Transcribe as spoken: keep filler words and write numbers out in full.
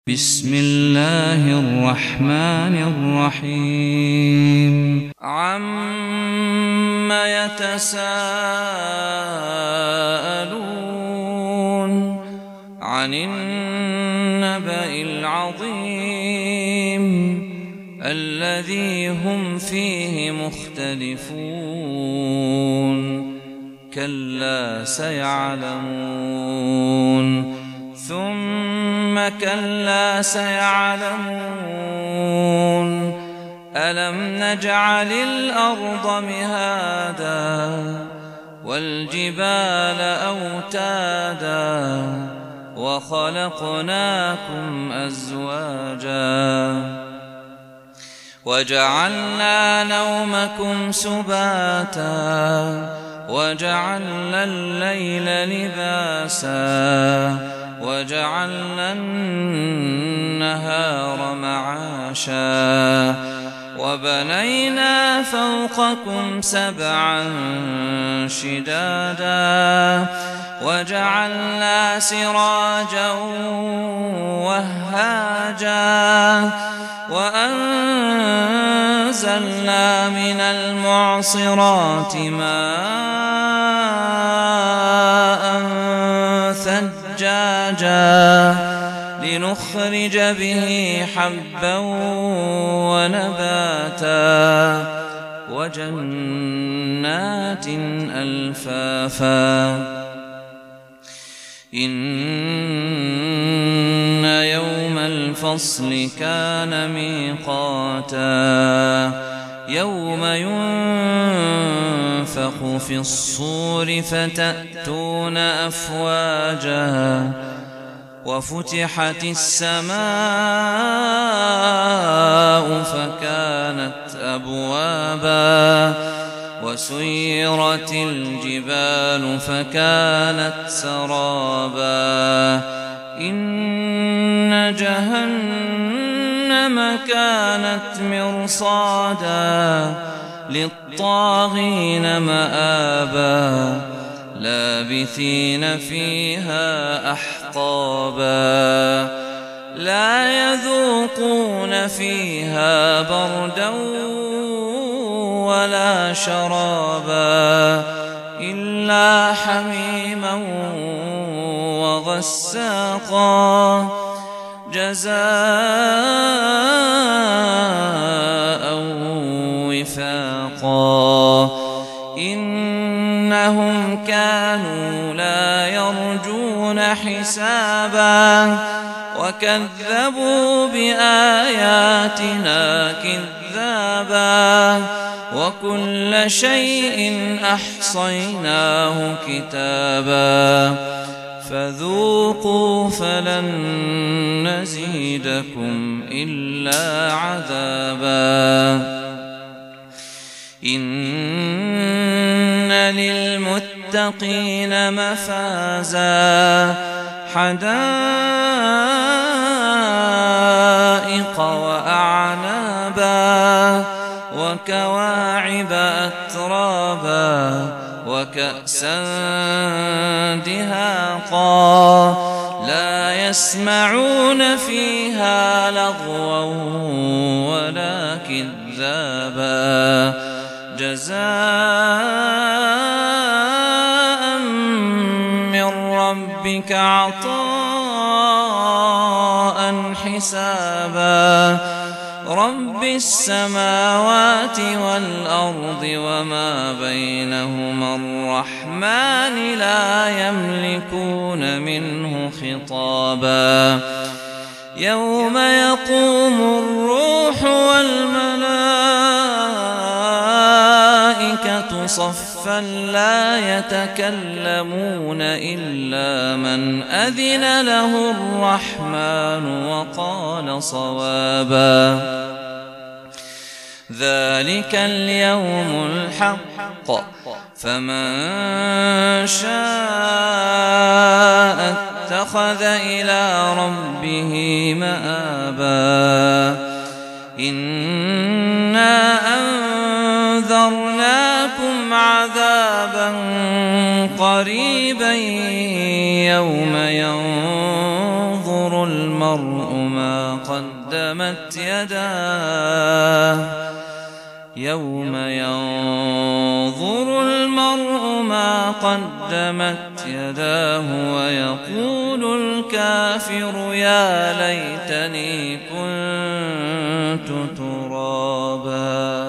بسم الله الرحمن الرحيم عم يتساءلون عن النبأ العظيم الذي هم فيه مختلفون كلا سيعلمون ثم كلا سيعلمون ألم نجعل الأرض مهادا والجبال أوتادا وخلقناكم أزواجا وجعلنا نومكم سباتا وجعلنا الليل لباسا وجعلنا النهار معاشا وبنينا فوقكم سبعا شدادا وجعلنا سراجا وهاجا وأنزلنا من المعصرات ماء ثجاجا لنخرج به حبا ونباتا وجنات ألفافا إن يوم الفصل كان ميقاتا يوم ينفخ في الصور فتأتون أفواجا وفتحت السماء فكانت أبوابا وسيرت الجبال فكانت سرابا إن جهنم كانت مرصادا للطاغين مآبا لابثين فيها أحقابا لا يذوقون فيها بردا ولا شرابا إلا حميما وغساقا جزاء وفاقا إنهم كانوا لا يرجون حسابا وكذبوا بآياتنا كذابا وكل شيء أحصيناه كتابا فذوقوا فلن نزيدكم إلا عذابا إن للمتقين مفازا حدائق وأعنابا وكواعب أترابا وكأسا دهاقا لا يسمعون فيها لغوا ولا كذابا جزاء من ربك عطاء حسابا رب السماوات والأرض وما بينهما الرحمن لا يملكون منه خطابا يوم يقوم الروح والملائكة صفا لا يتكلمون إلا من أذن له الرحمن وقال صوابا ذلك اليوم الحق فمن شاء اتخذ إلى ربه مآبا إنا أنذرناكم عذابا قريبا يوم ينظر المرء ما قدمت يداه يوم ينظر المرء ما قدمت يداه ويقول الكافر يا ليتني كنت ترابا.